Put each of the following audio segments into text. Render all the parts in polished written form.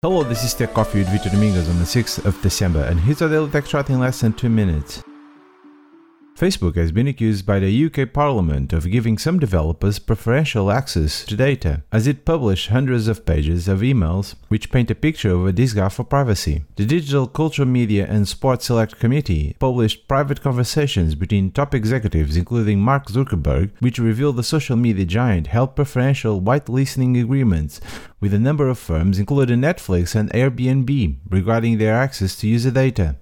Hello, this is Tech Coffee with Vitor Domingos on the 6th of December, and here's our daily tech shot in less than 2 minutes. Facebook has been accused by the UK Parliament of giving some developers preferential access to data, as it published hundreds of pages of emails which paint a picture of a disregard for privacy. The Digital Culture, Media and Sport Select Committee published private conversations between top executives including Mark Zuckerberg, which revealed the social media giant held preferential whitelisting agreements with a number of firms including Netflix and Airbnb regarding their access to user data.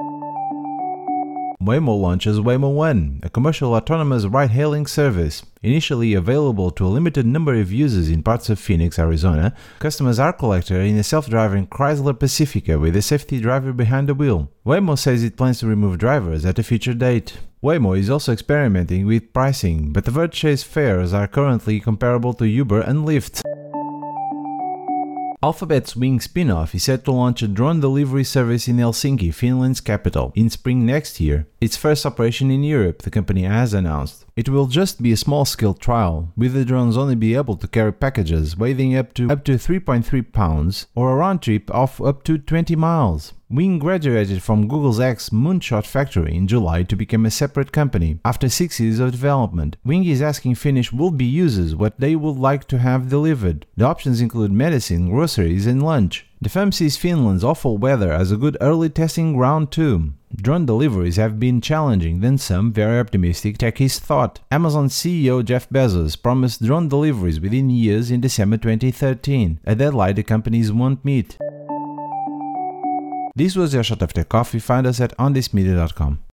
Waymo launches Waymo One, a commercial autonomous ride-hailing service. Initially available to a limited number of users in parts of Phoenix, Arizona, customers are collected in a self-driving Chrysler Pacifica with a safety driver behind the wheel. Waymo says it plans to remove drivers at a future date. Waymo is also experimenting with pricing, but the Verge says fares are currently comparable to Uber and Lyft. Alphabet's Wing spin-off is set to launch a drone delivery service in Helsinki, Finland's capital, in spring next year. Its first operation in Europe, the company has announced. It will just be a small-scale trial, with the drones only be able to carry packages weighing up to 3.3 pounds or a round trip of up to 20 miles. Wing graduated from Google's X Moonshot factory in July to become a separate company. After 6 years of development, Wing is asking Finnish would-be users what they would like to have delivered. The options include medicine, groceries and lunch. The firm sees Finland's awful weather as a good early testing ground too. Drone deliveries have been challenging than some very optimistic techies thought. Amazon CEO Jeff Bezos promised drone deliveries within years in December 2013, a deadline the companies won't meet. This was your shot of Tech Coffee. Find us at onthismedia.com.